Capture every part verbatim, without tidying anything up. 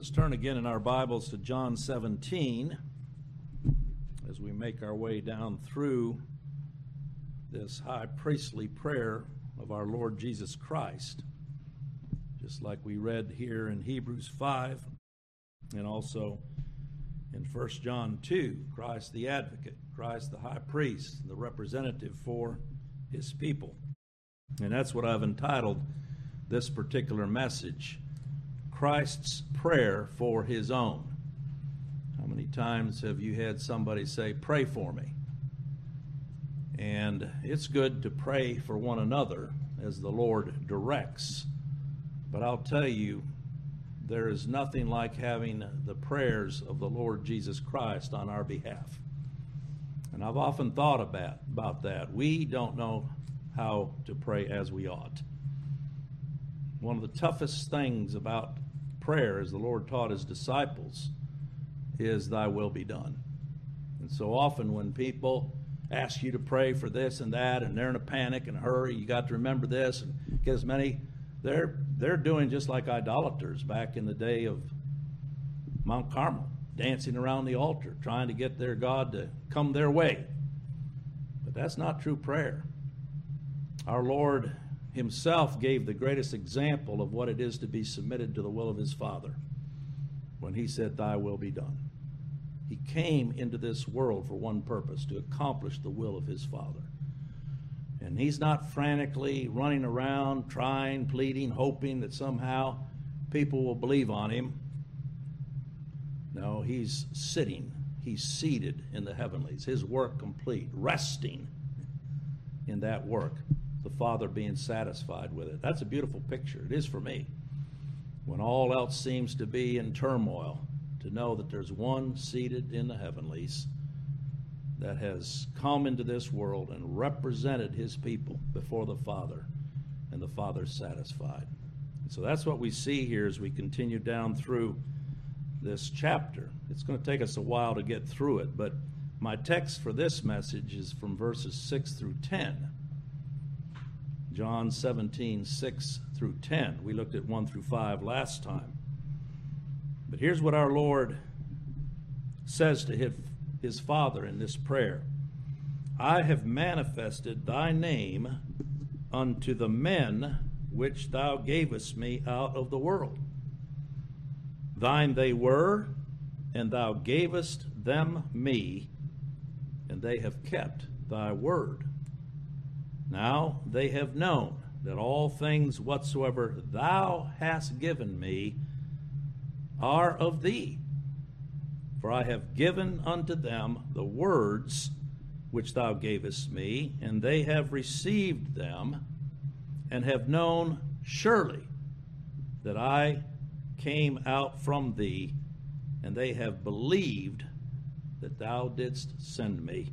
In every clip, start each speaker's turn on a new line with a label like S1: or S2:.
S1: Let's turn again in our Bibles to John seventeen as we make our way down through this high priestly prayer of our Lord Jesus Christ, just like we read here in Hebrews five and also in First John two, Christ the advocate, Christ the high priest, the representative for his people. And that's what I've entitled this particular message, Christ's prayer for his own. How many times have you had somebody say, pray for me? And it's good to pray for one another as the Lord directs. But I'll tell you, there is nothing like having the prayers of the Lord Jesus Christ on our behalf. And I've often thought about, about that. We don't know how to pray as we ought. One of the toughest things about prayer, as the Lord taught his disciples, is thy will be done. And so often when people ask you to pray for this and that, and they're in a panic and a hurry, you got to remember this and get as many, they're they're doing just like idolaters back in the day of Mount Carmel, dancing around the altar, trying to get their God to come their way. But that's not true prayer. Our Lord himself gave the greatest example of what it is to be submitted to the will of his Father when he said, thy will be done. He came into this world for one purpose, to accomplish the will of his Father. And he's not frantically running around, trying, pleading, hoping that somehow people will believe on him. No, he's sitting, he's seated in the heavenlies, his work complete, resting in that work, the Father being satisfied with it. That's a beautiful picture. It is for me. When all else seems to be in turmoil, to know that there's one seated in the heavenlies that has come into this world and represented his people before the Father, and the Father's satisfied. And so that's what we see here as we continue down through this chapter. It's going to take us a while to get through it, but my text for this message is from verses six through ten. John seventeen, six through ten. We looked at one through five last time. But here's what our Lord says to his, his Father in this prayer. I have manifested thy name unto the men which thou gavest me out of the world. Thine they were, and thou gavest them me, and they have kept thy word. Now they have known that all things whatsoever thou hast given me are of thee. For I have given unto them the words which thou gavest me, and they have received them, and have known surely that I came out from thee, and they have believed that thou didst send me.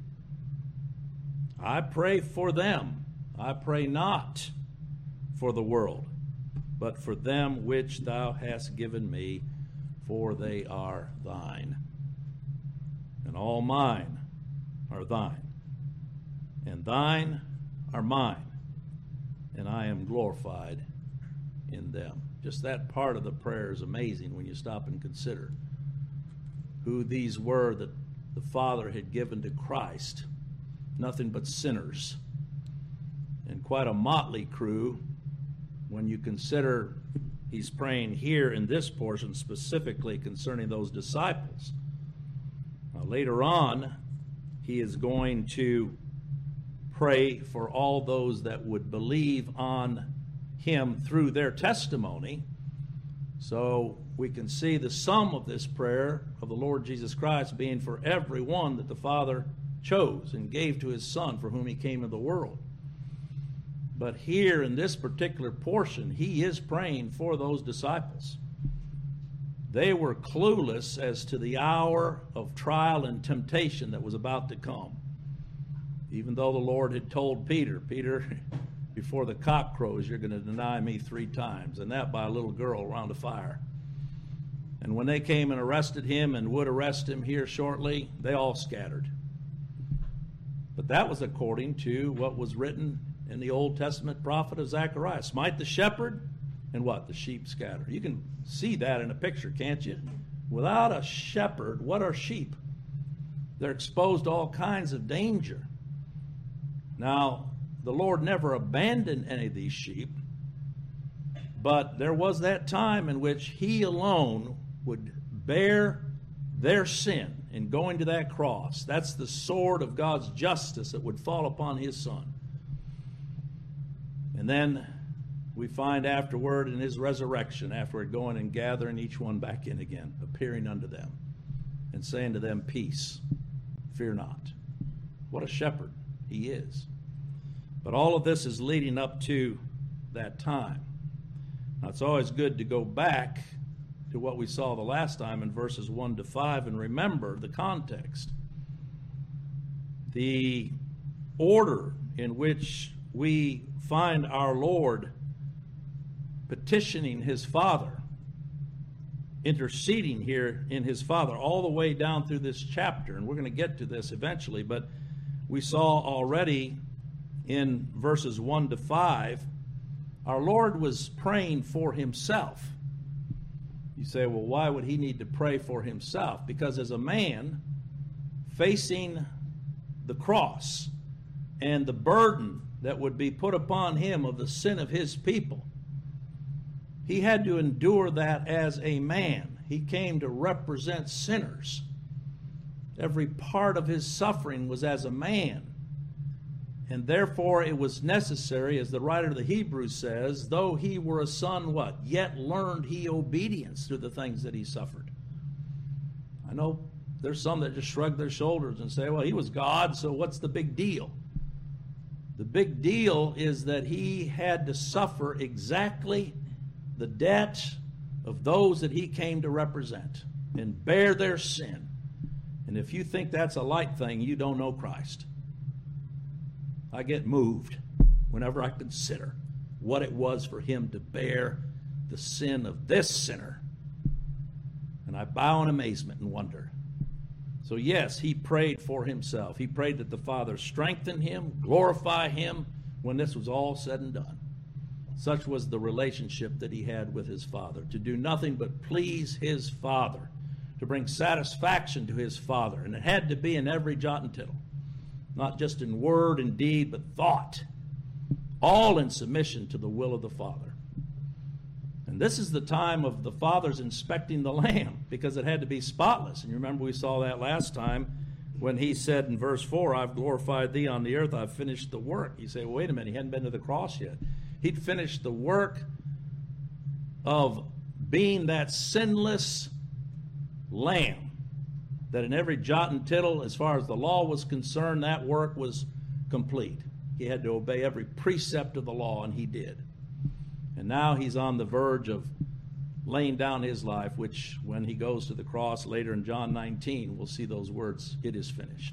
S1: I pray for them. I pray not for the world, but for them which thou hast given me, for they are thine. And all mine are thine, and thine are mine, and I am glorified in them. Just that part of the prayer is amazing when you stop and consider who these were that the Father had given to Christ. Nothing but sinners. And quite a motley crew when you consider he's praying here in this portion specifically concerning those disciples. Now, later on, he is going to pray for all those that would believe on him through their testimony. So we can see the sum of this prayer of the Lord Jesus Christ being for everyone that the Father chose and gave to his Son for whom he came into the world. But here in this particular portion, he is praying for those disciples. They were clueless as to the hour of trial and temptation that was about to come. Even though the Lord had told Peter, Peter, before the cock crows, you're going to deny me three times, and that by a little girl around a fire. And when they came and arrested him and would arrest him here shortly, they all scattered. But that was according to what was written in the Old Testament prophet of Zechariah. Smite the shepherd, and what? The sheep scatter. You can see that in a picture, can't you? Without a shepherd, what are sheep? They're exposed to all kinds of danger. Now, the Lord never abandoned any of these sheep, but there was that time in which He alone would bear their sin in going to that cross. That's the sword of God's justice that would fall upon His Son. And then we find afterward in His resurrection, afterward going and gathering each one back in again, appearing unto them and saying to them, peace, fear not. What a shepherd He is. But all of this is leading up to that time. Now, it's always good to go back to what we saw the last time in verses one to five and remember the context. The order in which we find our Lord petitioning His Father, interceding here in His Father, all the way down through this chapter, and we're going to get to this eventually, but we saw already in verses one to five, our Lord was praying for Himself. You say, well, why would He need to pray for Himself? Because as a man facing the cross and the burden that would be put upon Him of the sin of His people, He had to endure that as a man. He came to represent sinners. Every part of His suffering was as a man. And therefore it was necessary, as the writer of the Hebrews says, though He were a son, what? Yet learned He obedience through the things that He suffered. I know there's some that just shrug their shoulders and say, well, He was God, so what's the big deal? The big deal is that He had to suffer exactly the debt of those that He came to represent and bear their sin. And if you think that's a light thing, you don't know Christ. I get moved whenever I consider what it was for Him to bear the sin of this sinner. And I bow in amazement and wonder. So yes, He prayed for Himself. He prayed that the Father strengthen Him, glorify Him when this was all said and done. Such was the relationship that He had with His Father, to do nothing but please His Father, to bring satisfaction to His Father. And it had to be in every jot and tittle. Not just in word and deed, but thought. All in submission to the will of the Father. And this is the time of the Father's inspecting the lamb, because it had to be spotless. And you remember we saw that last time when He said in verse four, I've glorified Thee on the earth, I've finished the work. You say, well, wait a minute, He hadn't been to the cross yet. He'd finished the work of being that sinless lamb. That in every jot and tittle, as far as the law was concerned, that work was complete. He had to obey every precept of the law, and He did. And now He's on the verge of laying down His life, which when He goes to the cross later in John nineteen, we'll see those words, it is finished.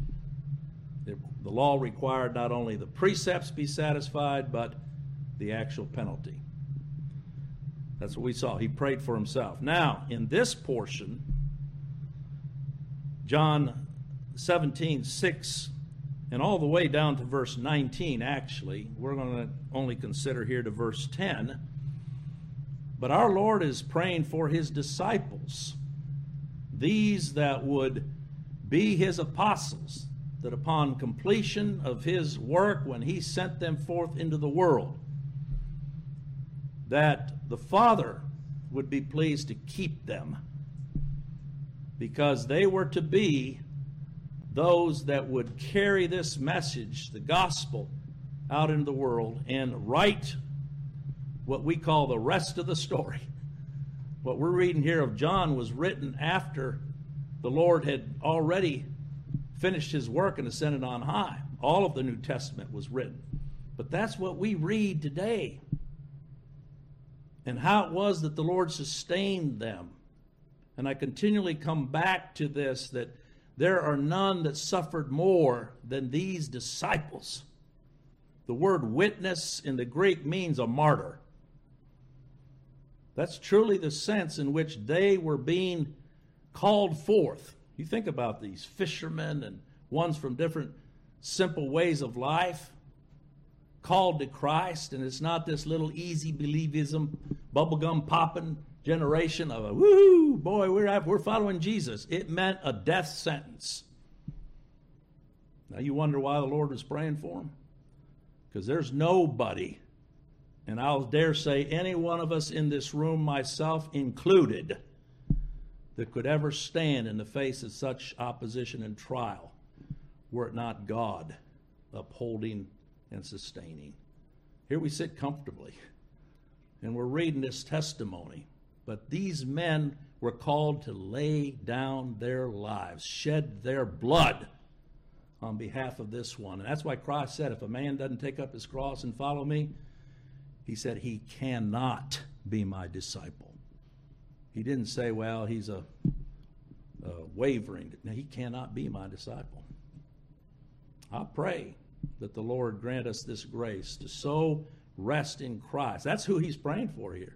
S1: The law required not only the precepts be satisfied, but the actual penalty. That's what we saw. He prayed for Himself. Now, in this portion, John seventeen, six, and all the way down to verse nineteen, actually. We're going to only consider here to verse ten. But our Lord is praying for His disciples, these that would be His apostles, that upon completion of His work, when He sent them forth into the world, that the Father would be pleased to keep them, because they were to be those that would carry this message, the gospel, out into the world and write what we call the rest of the story. What we're reading here of John was written after the Lord had already finished His work and ascended on high. All of the New Testament was written. But that's what we read today. And how it was that the Lord sustained them. And I continually come back to this, that there are none that suffered more than these disciples. The word witness in the Greek means a martyr. That's truly the sense in which they were being called forth. You think about these fishermen and ones from different simple ways of life, called to Christ, and it's not this little easy believism, bubblegum popping generation of a woo, boy, we're we're following Jesus. It meant a death sentence. Now you wonder why the Lord was praying for him? Because there's nobody, and I'll dare say any one of us in this room, myself included, that could ever stand in the face of such opposition and trial were it not God upholding and sustaining. Here we sit comfortably, and we're reading this testimony. But these men were called to lay down their lives, shed their blood on behalf of this one. And that's why Christ said, if a man doesn't take up his cross and follow me, he said he cannot be my disciple. He didn't say, well, he's a, a wavering. No, he cannot be my disciple. I pray that the Lord grant us this grace to so rest in Christ. That's who he's praying for here.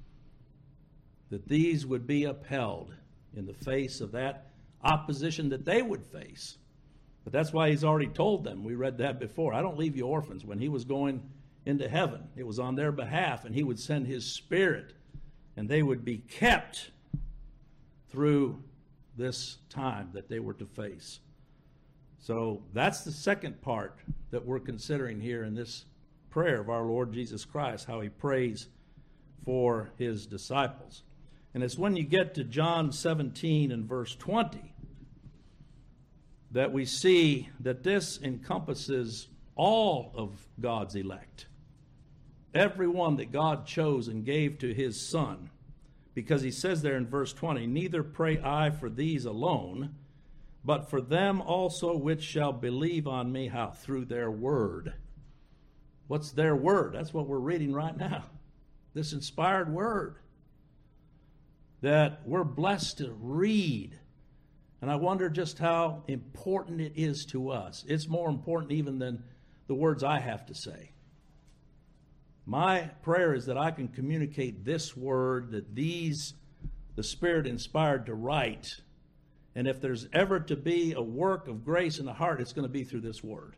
S1: That these would be upheld in the face of that opposition that they would face. But that's why he's already told them. We read that before. I don't leave you orphans. When he was going into heaven, it was on their behalf, and he would send his Spirit, and they would be kept through this time that they were to face. So that's the second part that we're considering here in this prayer of our Lord Jesus Christ, how he prays for his disciples. And it's when you get to John seventeen and verse twenty that we see that this encompasses all of God's elect. Everyone that God chose and gave to his Son. Because he says there in verse twenty, neither pray I for these alone, but for them also which shall believe on me. How? Through their word. What's their word? That's what we're reading right now. This inspired word that we're blessed to read. And I wonder just how important it is to us. It's more important even than the words I have to say. My prayer is that I can communicate this word, that these, the Spirit inspired to write. And if there's ever to be a work of grace in the heart, it's going to be through this word.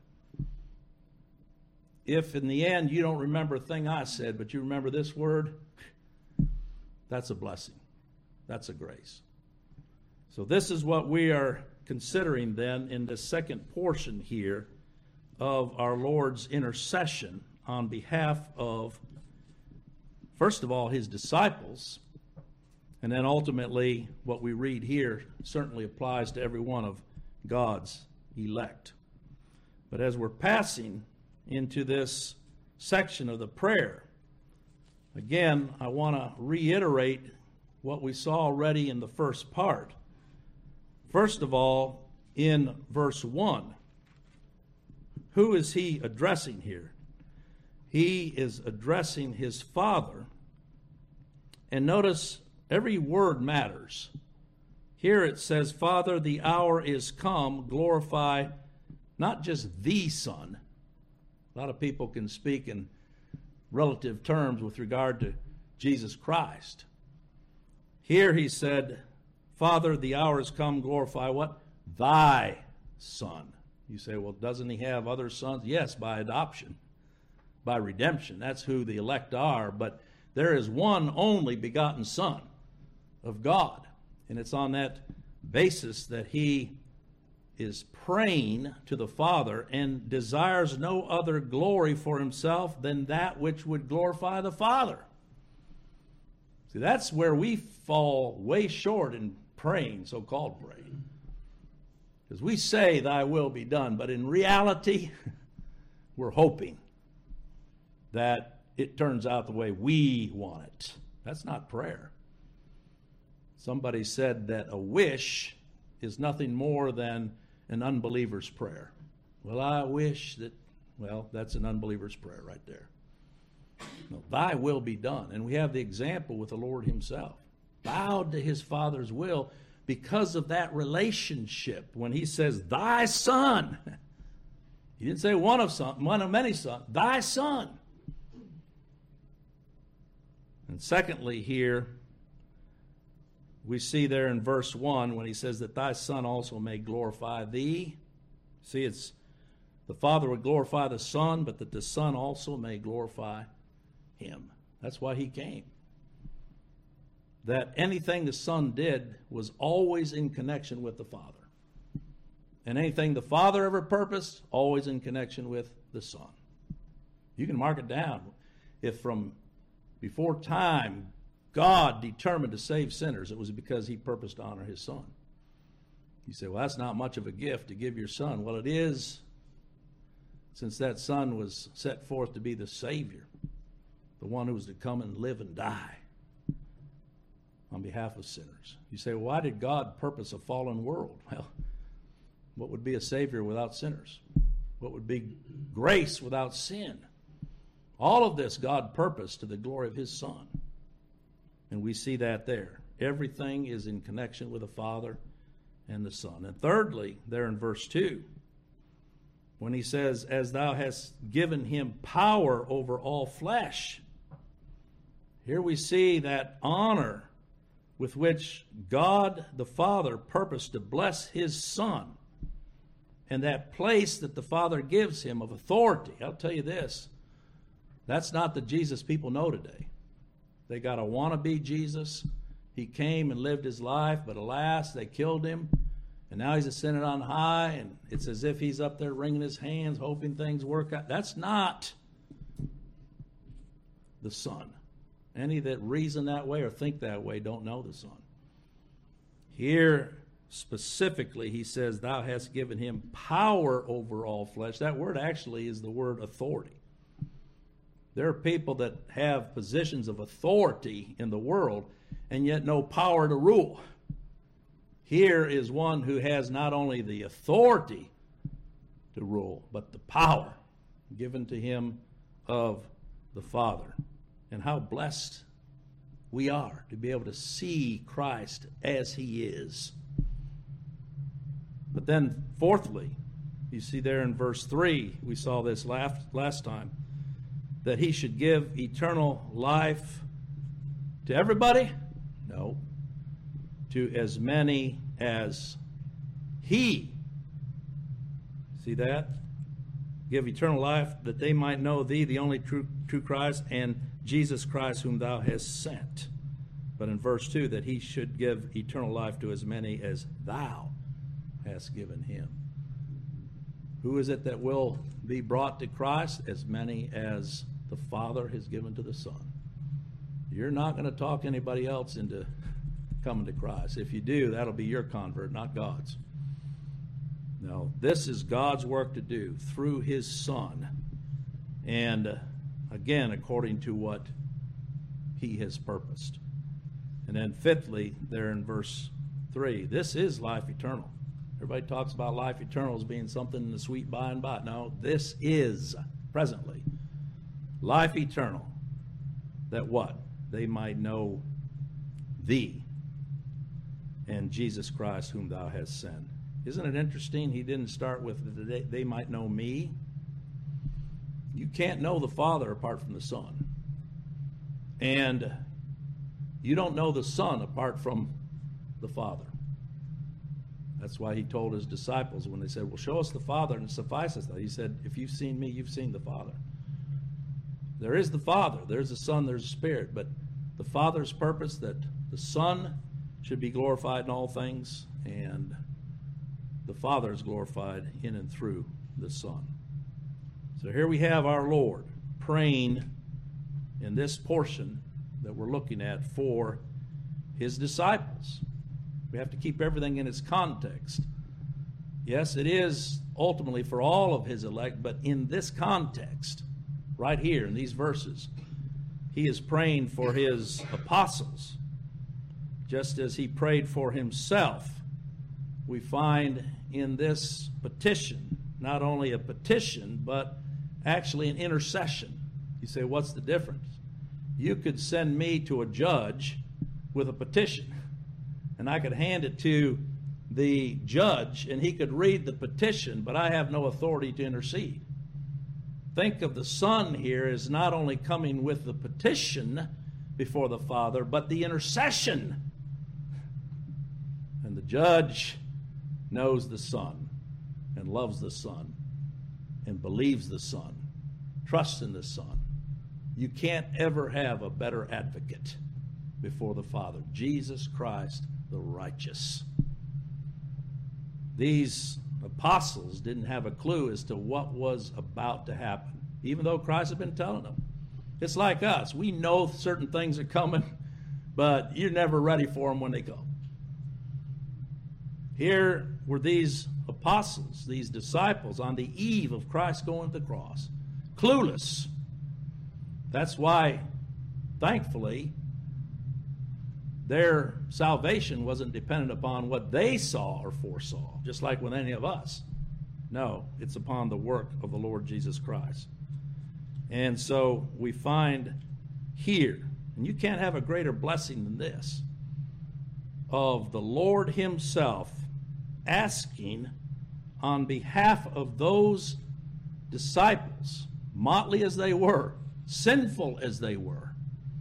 S1: If in the end you don't remember a thing I said, but you remember this word, that's a blessing. That's a grace. So this is what we are considering then in the second portion here of our Lord's intercession on behalf of, first of all, his disciples, and then ultimately what we read here certainly applies to every one of God's elect. But as we're passing into this section of the prayer, again, I want to reiterate what we saw already in the first part. First of all, in verse one, who is he addressing here? He is addressing his Father. And notice every word matters. Here it says, Father, the hour is come, glorify not just the Son. A lot of people can speak in relative terms with regard to Jesus Christ. Here he said, Father, the hour has come, glorify what? Thy Son. You say, well, doesn't he have other sons? Yes, by adoption, by redemption. That's who the elect are. But there is one only begotten Son of God. And it's on that basis that he is praying to the Father and desires no other glory for himself than that which would glorify the Father. See, that's where we fall way short in praying, so-called praying. Because we say, thy will be done, but in reality, we're hoping that it turns out the way we want it. That's not prayer. Somebody said that a wish is nothing more than an unbeliever's prayer. Well, I wish that, well, that's an unbeliever's prayer right there. No, thy will be done. And we have the example with the Lord himself. Bowed to his Father's will because of that relationship. When he says, thy Son, he didn't say one of some, one of many sons, thy Son. And secondly here, we see there in verse one when he says that thy Son also may glorify thee. See, it's the Father would glorify the Son, but that the Son also may glorify him. That's why he came. That anything the Son did was always in connection with the Father. And anything the Father ever purposed, always in connection with the Son. You can mark it down. If from before time God determined to save sinners, it was because he purposed to honor his Son. You say, well, that's not much of a gift to give your Son. Well, it is, since that Son was set forth to be the Savior, the one who was to come and live and die on behalf of sinners. You say, well, why did God purpose a fallen world? Well, what would be a Savior without sinners? What would be grace without sin? All of this God purposed to the glory of his Son. And we see that there. Everything is in connection with the Father and the Son. And thirdly, there in verse two, when he says, as thou hast given him power over all flesh, here we see that honor with which God the Father purposed to bless his Son, and that place that the Father gives him of authority. I'll tell you this, that's not the Jesus people know today. They got a wannabe Jesus. He came and lived his life, but alas, they killed him. And now he's ascended on high, and it's as if he's up there wringing his hands, hoping things work out. That's not the Son. Any that reason that way or think that way don't know the Son. Here, specifically, he says, thou hast given him power over all flesh. That word actually is the word authority. There are people that have positions of authority in the world and yet no power to rule. Here is one who has not only the authority to rule, but the power given to him of the Father. And how blessed we are to be able to see Christ as he is. But then, fourthly, you see there in verse three, we saw this last, last time, that he should give eternal life to everybody? No. To as many as he. See that? Give eternal life that they might know thee, the only true, true Christ, and Jesus Christ whom thou hast sent. But in verse two, that he should give eternal life to as many as thou hast given him. Who is it that will be brought to Christ? As many as the Father has given to the Son. You're not going to talk anybody else into coming to Christ. If you do, that'll be your convert, not God's. No, this is God's work to do through his Son. And uh, again, according to what he has purposed. And then fifthly, there in verse three, this is life eternal. Everybody talks about life eternal as being something in the sweet by and by. No, this is presently life eternal. That what? They might know thee and Jesus Christ whom thou hast sent. Isn't it interesting he didn't start with they, they might know me? You can't know the Father apart from the Son. And you don't know the Son apart from the Father. That's why he told his disciples when they said, well, show us the Father and it suffices that. He said, if you've seen me, you've seen the Father. There is the Father, there's the Son, there's the Spirit, but the Father's purpose that the Son should be glorified in all things, and the Father is glorified in and through the Son. So here we have our Lord praying in this portion that we're looking at for his disciples. We have to keep everything in its context. Yes, it is ultimately for all of his elect, but in this context, right here in these verses, he is praying for his apostles, just as he prayed for himself. We find in this petition not only a petition, but actually an intercession. You say, what's the difference? You could send me to a judge with a petition, and I could hand it to the judge, and he could read the petition, but I have no authority to intercede. Think of the Son here as not only coming with the petition before the Father, but the intercession. And the judge knows the Son and loves the Son and believes the Son, trusts in the Son, you can't ever have a better advocate before the Father, Jesus Christ the righteous. These apostles didn't have a clue as to what was about to happen, even though Christ had been telling them. It's like us. We know certain things are coming, but you're never ready for them when they go. Here were these apostles, these disciples, on the eve of Christ going to the cross, clueless. That's why, thankfully, their salvation wasn't dependent upon what they saw or foresaw, just like with any of us. No, it's upon the work of the Lord Jesus Christ. And so we find here, and you can't have a greater blessing than this, of the Lord himself asking on behalf of those disciples, motley as they were, sinful as they were,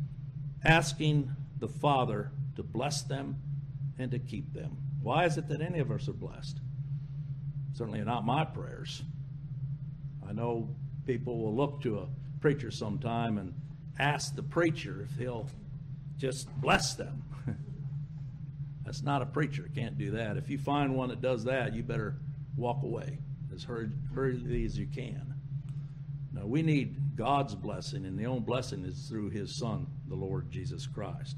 S1: asking the Father to bless them and to keep them. Why is it that any of us are blessed? Certainly not my prayers. I know people will look to a preacher sometime and ask the preacher if he'll just bless them. That's not a preacher. Can't do that. If you find one that does that, you better walk away as hurriedly as you can. No, we need God's blessing, and the only blessing is through his Son, the Lord Jesus Christ.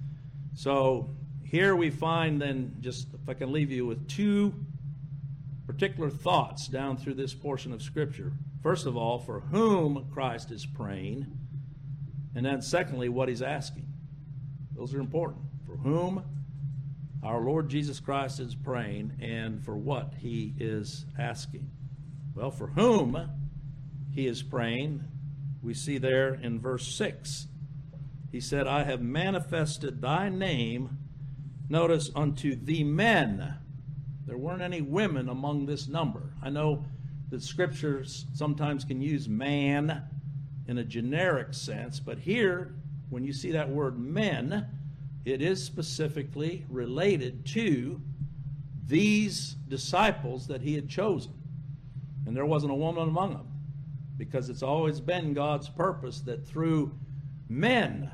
S1: So here we find then, just if I can leave you with two particular thoughts down through this portion of Scripture. First of all, for whom Christ is praying, and then secondly, what he's asking. Those are important. For whom our Lord Jesus Christ is praying, and for what he is asking. Well, for whom he is praying, we see there in verse six. He said, I have manifested thy name, notice, unto the men. There weren't any women among this number. I know that scriptures sometimes can use man in a generic sense, but here, when you see that word men, it is specifically related to these disciples that he had chosen. And there wasn't a woman among them, because it's always been God's purpose that through men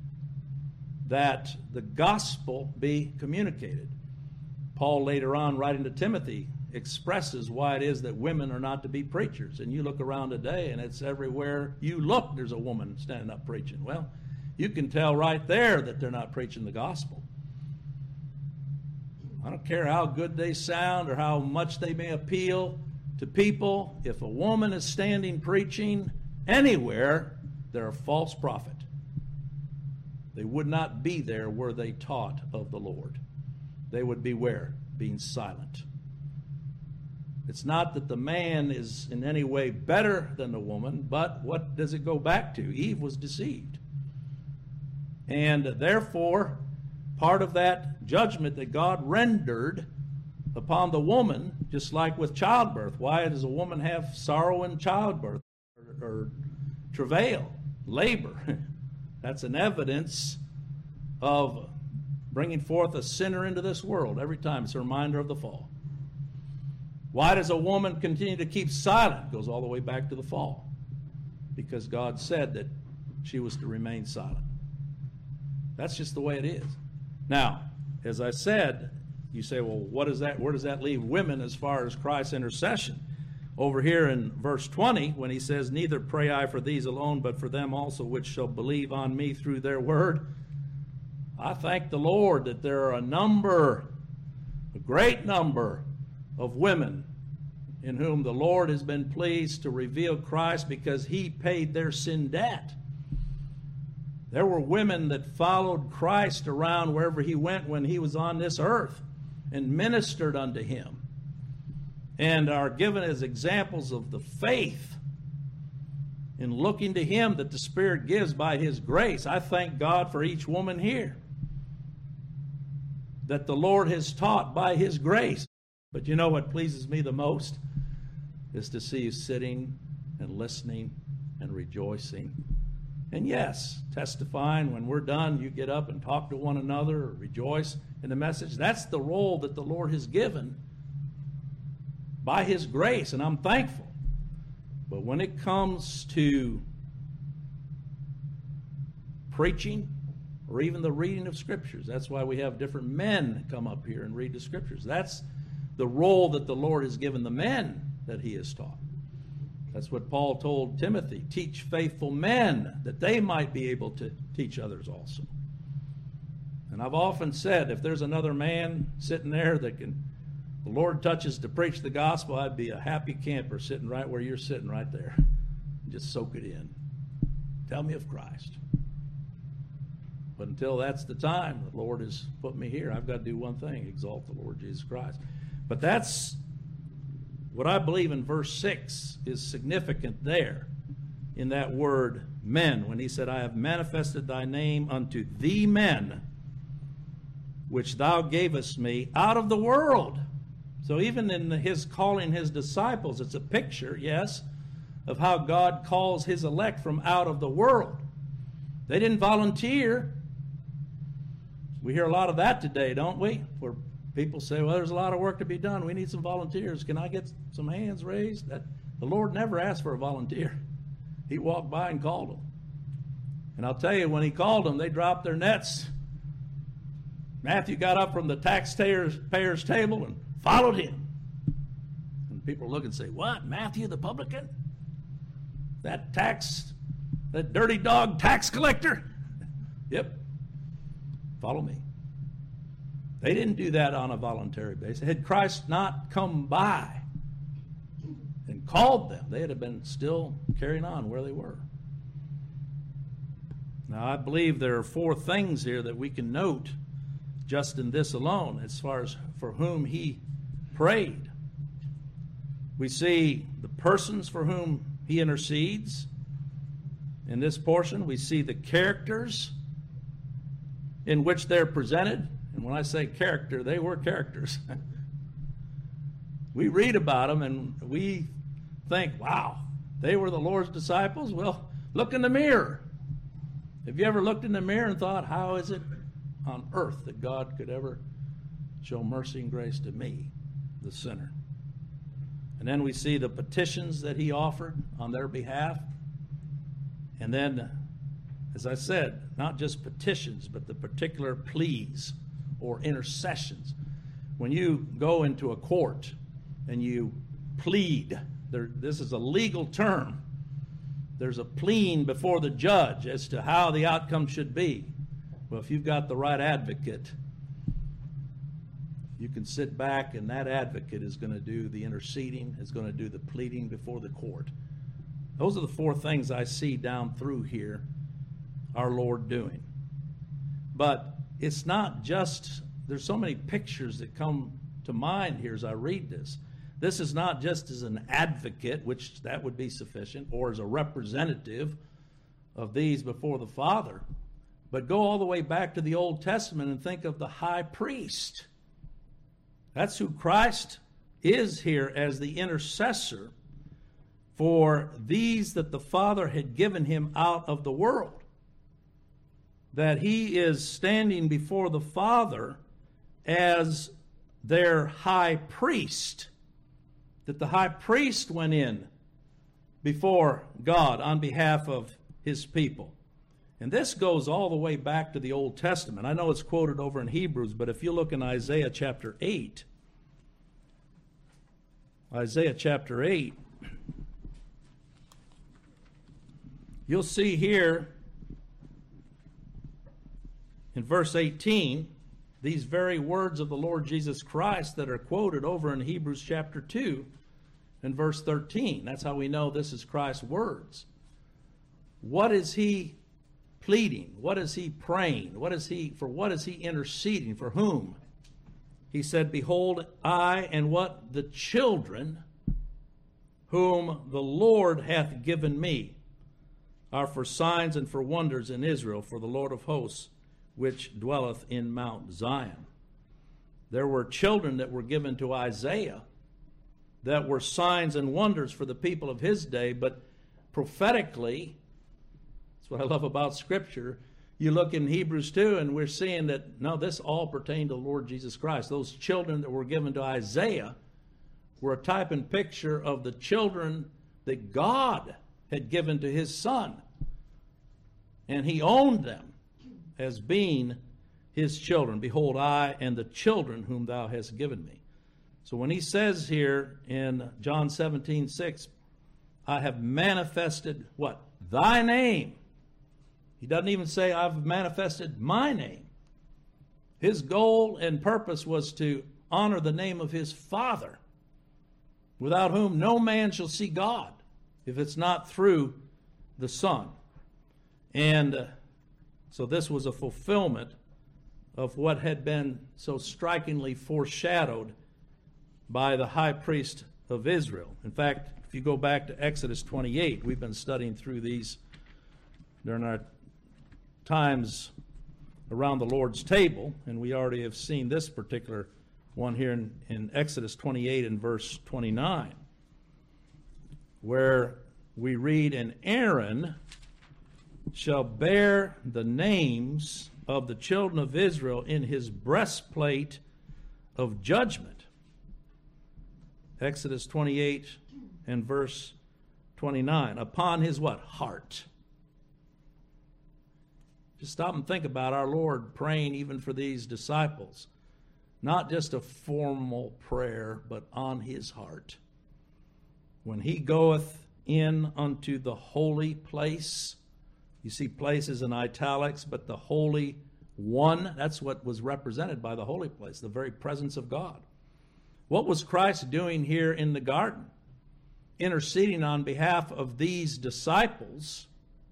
S1: that the gospel be communicated. Paul later on, writing to Timothy, expresses why it is that women are not to be preachers. And you look around today, and it's everywhere you look, there's a woman standing up preaching. Well, you can tell right there that they're not preaching the gospel. I don't care how good they sound or how much they may appeal to people. If a woman is standing preaching anywhere, they're a false prophet. They would not be there were they taught of the Lord. They would be where? Being silent. It's not that the man is in any way better than the woman, but what does it go back to? Eve was deceived. And therefore, part of that judgment that God rendered upon the woman, just like with childbirth. Why does a woman have sorrow in childbirth or, or travail, labor? That's an evidence of bringing forth a sinner into this world. Every time it's a reminder of the fall. Why does a woman continue to keep silent? It goes all the way back to the fall. Because God said that she was to remain silent. That's just the way it is. Now, as I said, you say, well, what is that? Where does that leave women as far as Christ's intercession? Over here in verse twenty, when he says, neither pray I for these alone, but for them also which shall believe on me through their word. I thank the Lord that there are a number, a great number of women in whom the Lord has been pleased to reveal Christ because he paid their sin debt. There were women that followed Christ around wherever he went when he was on this earth and ministered unto him, and are given as examples of the faith in looking to him that the Spirit gives by his grace. I thank God for each woman here that the Lord has taught by his grace. But you know what pleases me the most is to see you sitting and listening and rejoicing. And yes, testifying. When we're done, you get up and talk to one another or rejoice in the message. That's the role that the Lord has given by his grace, and I'm thankful. But when it comes to preaching or even the reading of Scriptures, that's why we have different men come up here and read the Scriptures. That's the role that the Lord has given the men that he has taught. That's what Paul told Timothy. Teach faithful men that they might be able to teach others also. And I've often said, if there's another man sitting there that can, the Lord touches to preach the gospel, I'd be a happy camper sitting right where you're sitting right there. Just soak it in. Tell me of Christ. But until that's the time, the Lord has put me here. I've got to do one thing, exalt the Lord Jesus Christ. But that's what I believe in verse six is significant there in that word men, when he said, I have manifested thy name unto the men which thou gavest me out of the world. So even in his calling his disciples, it's a picture, yes, of how God calls his elect from out of the world. They didn't volunteer. We hear a lot of that today, don't we? Where people say, well, there's a lot of work to be done. We need some volunteers. Can I get some hands raised? That, the Lord never asked for a volunteer. He walked by and called them. And I'll tell you, when he called them, they dropped their nets. Matthew got up from the taxpayer's payer's table and followed him. And people look and say, what, Matthew the publican? That tax, that dirty dog tax collector? Yep. Follow me. They didn't do that on a voluntary basis. Had Christ not come by and called them, they'd have been still carrying on where they were. Now, I believe there are four things here that we can note just in this alone as far as for whom he prayed. We see the persons for whom he intercedes. In this portion, we see the characters in which they're presented. And when I say character, they were characters. We read about them and we think, wow, they were the Lord's disciples? Well, look in the mirror. Have you ever looked in the mirror and thought, how is it on earth that God could ever show mercy and grace to me, the sinner? And then we see the petitions that he offered on their behalf. And then, as I said, not just petitions, but the particular pleas or intercessions. When you go into a court and you plead, there, this is a legal term. There's a pleading before the judge as to how the outcome should be. Well, if you've got the right advocate, you can sit back and that advocate is going to do the interceding, is going to do the pleading before the court. Those are the four things I see down through here our Lord doing. But it's not just, there's so many pictures that come to mind here as I read this. This is not just as an advocate, which that would be sufficient, or as a representative of these before the Father, but go all the way back to the Old Testament and think of the high priest. That's who Christ is here as the intercessor for these that the Father had given him out of the world. That he is standing before the Father as their high priest. That the high priest went in before God on behalf of his people. And this goes all the way back to the Old Testament. I know it's quoted over in Hebrews, but if you look in Isaiah chapter eight, Isaiah chapter eight, you'll see here in verse eighteen, these very words of the Lord Jesus Christ that are quoted over in Hebrews chapter two and verse thirteen. That's how we know this is Christ's words. What is he pleading? What is he praying? What is he, for what is he interceding? For whom? He said, behold, I and what? The children whom the Lord hath given me are for signs and for wonders in Israel, for the Lord of hosts, which dwelleth in Mount Zion. There were children that were given to Isaiah that were signs and wonders for the people of his day, but prophetically, that's what I love about Scripture, you look in Hebrews two and we're seeing that, no, this all pertained to the Lord Jesus Christ. Those children that were given to Isaiah were a type and picture of the children that God had given to his Son. And he owned them as being his children. Behold, I and the children whom thou hast given me. So when he says here in John seventeen six, I have manifested what? Thy name. He doesn't even say I've manifested my name. His goal and purpose was to honor the name of his Father, without whom no man shall see God, if it's not through the Son. And uh, so this was a fulfillment of what had been so strikingly foreshadowed by the high priest of Israel. In fact, if you go back to Exodus twenty-eight, we've been studying through these during our times around the Lord's table, and we already have seen this particular one here in, in Exodus twenty-eight and verse twenty-nine, where we read, and Aaron shall bear the names of the children of Israel in his breastplate of judgment. Exodus twenty-eight and verse twenty-nine. Upon his what? Heart. Just stop and think about our Lord praying even for these disciples. Not just a formal prayer, but on his heart. When he goeth in unto the holy place, you see places in italics, but the Holy One, that's what was represented by the holy place, the very presence of God. What was Christ doing here in the garden? Interceding on behalf of these disciples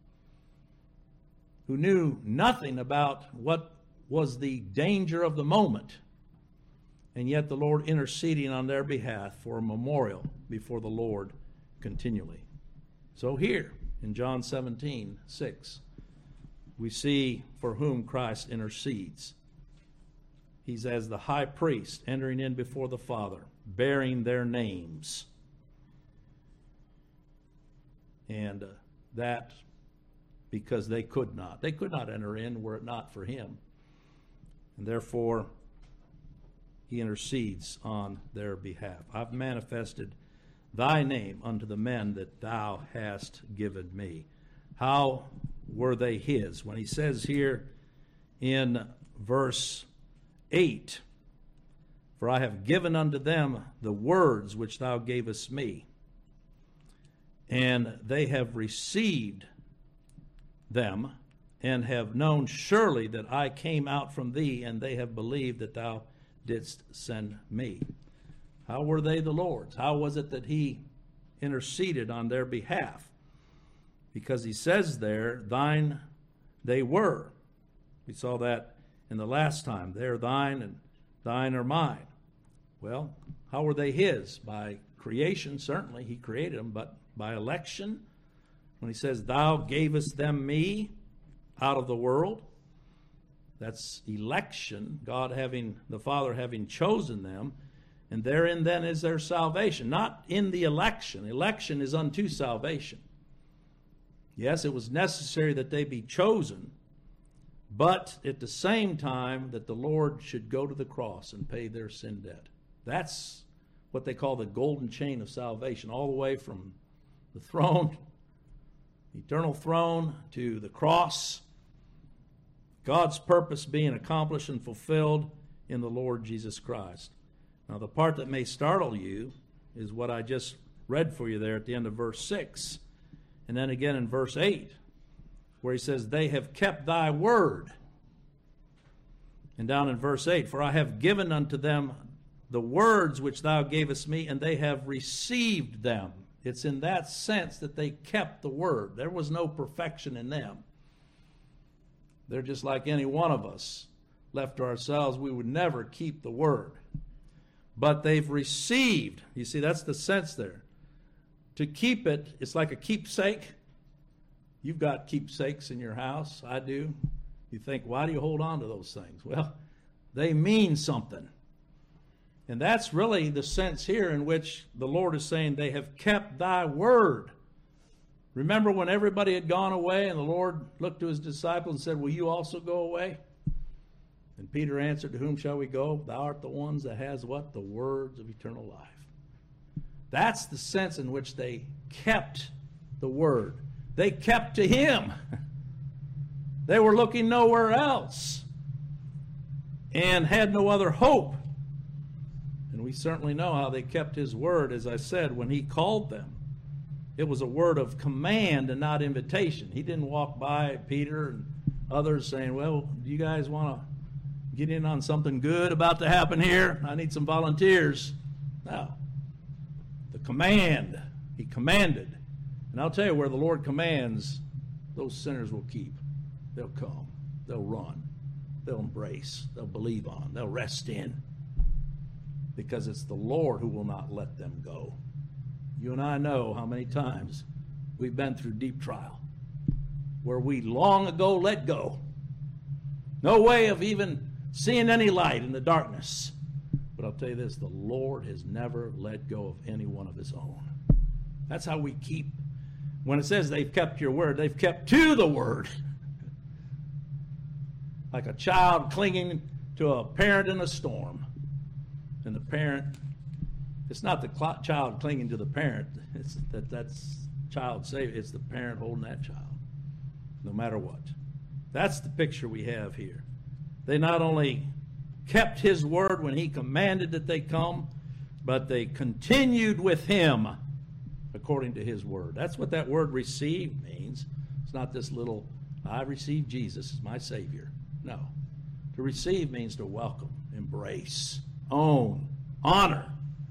S1: who knew nothing about what was the danger of the moment, and yet the Lord interceding on their behalf for a memorial before the Lord continually. So here in John seventeen six, we see for whom Christ intercedes. He's as the high priest entering in before the Father, bearing their names. And uh, that because they could not. They could not enter in were it not for him. And therefore, he intercedes on their behalf. I've manifested thy name unto the men that thou hast given me. How were they his? When he says here in verse eight, for I have given unto them the words which thou gavest me, and they have received them, and have known surely that I came out from thee, and they have believed that thou didst send me. How were they the Lord's? How was it that he interceded on their behalf? Because he says there, thine they were. We saw that in the last time. They're thine and thine are mine. Well, how were they his? By creation, certainly, he created them, but by election, when he says, thou gavest them me out of the world, that's election, God having, the Father having chosen them, and therein then is their salvation. Not in the election. Election is unto salvation. Yes, it was necessary that they be chosen, but at the same time that the Lord should go to the cross and pay their sin debt. That's what they call the golden chain of salvation, all the way from the throne, eternal throne, to the cross. God's purpose being accomplished and fulfilled in the Lord Jesus Christ. Now, the part that may startle you is what I just read for you there at the end of verse six. And then again in verse eight, where he says, they have kept thy word. And down in verse eight, for I have given unto them the words which thou gavest me, and they have received them. It's in that sense that they kept the word. There was no perfection in them. They're just like any one of us. Left to ourselves, we would never keep the word. But they've received. You see, that's the sense there. To keep it, it's like a keepsake. You've got keepsakes in your house. I do. You think, why do you hold on to those things? Well, they mean something. And that's really the sense here in which the Lord is saying, they have kept thy word. Remember when everybody had gone away and the Lord looked to his disciples and said, will you also go away? And Peter answered, to whom shall we go? Thou art the ones that has what? The words of eternal life. That's the sense in which they kept the word. They kept to him. They were looking nowhere else and had no other hope. And we certainly know how they kept his word, as I said, when he called them. It was a word of command and not invitation. He didn't walk by Peter and others saying, well, do you guys want to get in on something good about to happen here? I need some volunteers. No. The command. He commanded. And I'll tell you, where the Lord commands, those sinners will keep. They'll come. They'll run. They'll embrace. They'll believe on. They'll rest in. Because it's the Lord who will not let them go. You and I know how many times we've been through deep trial where we long ago let go. No way of even seeing any light in the darkness. But I'll tell you this, the Lord has never let go of any one of his own. That's how we keep. When it says they've kept your word, they've kept to the word. Like a child clinging to a parent in a storm. And the parent, it's not the cl- child clinging to the parent. It's that that's child safe. It's the parent holding that child, no matter what. That's the picture we have here. They not only kept his word when he commanded that they come, but they continued with him according to his word. That's what that word receive means. It's not this little, I received Jesus as my Savior. No. To receive means to welcome, embrace, own, honor,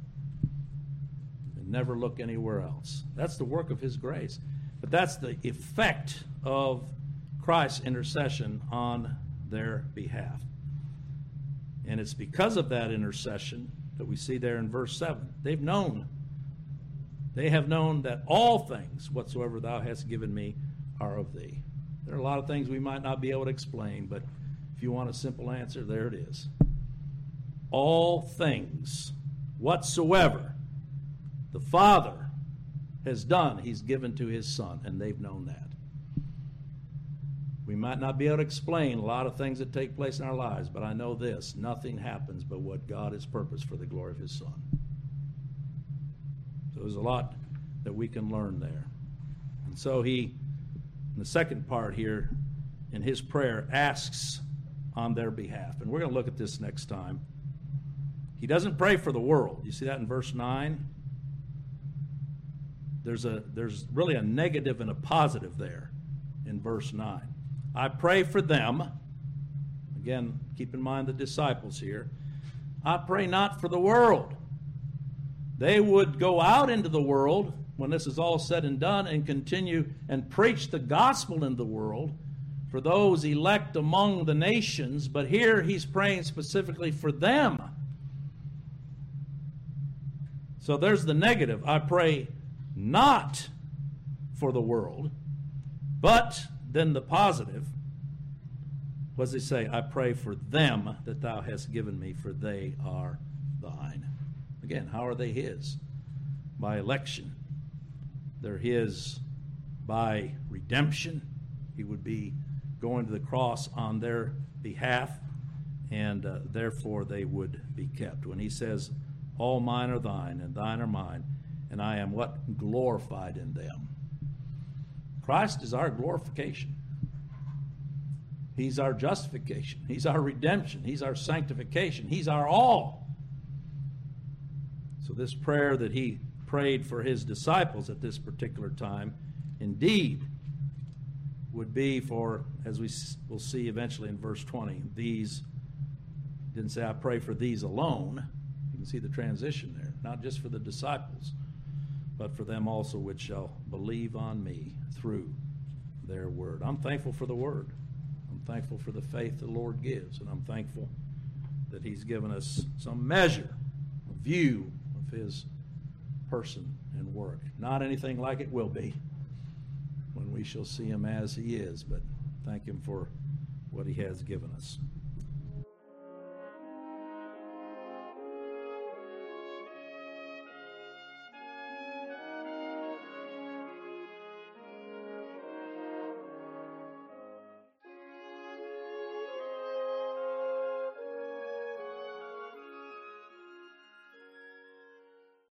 S1: and never look anywhere else. That's the work of his grace. But that's the effect of Christ's intercession on their behalf. And it's because of that intercession that we see there in verse seven. They've known. They have known that all things whatsoever thou hast given me are of thee. There are a lot of things we might not be able to explain, but if you want a simple answer, there it is. All things whatsoever the Father has done, he's given to his Son, and they've known that. We might not be able to explain a lot of things that take place in our lives, but I know this, nothing happens but what God has purposed for the glory of his Son. So there's a lot that we can learn there. And so he, in the second part here, in his prayer, asks on their behalf. And we're going to look at this next time. He doesn't pray for the world. You see that in verse nine? There's a there's really a negative and a positive there in verse nine. I pray for them. Again, keep in mind the disciples here. I pray not for the world. They would go out into the world when this is all said and done and continue and preach the gospel in the world for those elect among the nations. But here he's praying specifically for them. So there's the negative. I pray not for the world, but then the positive. What does he say? I pray for them that thou hast given me, for they are thine. Again, how are they his? By election. They're his by redemption. He would be going to the cross on their behalf, and uh, therefore they would be kept. When he says, all mine are thine, and thine are mine, and I am what? Glorified in them. Christ is our glorification. He's our justification. He's our redemption. He's our sanctification. He's our all. So this prayer that he prayed for his disciples at this particular time, indeed, would be for, as we will see eventually in verse twenty, these, didn't say I pray for these alone. You can see the transition there. Not just for the disciples, but for them also which shall believe on me through their word. I'm thankful for the word. I'm thankful for the faith the Lord gives, and I'm thankful that he's given us some measure, a view of his person and work. Not anything like it will be when we shall see him as he is, but thank him for what he has given us.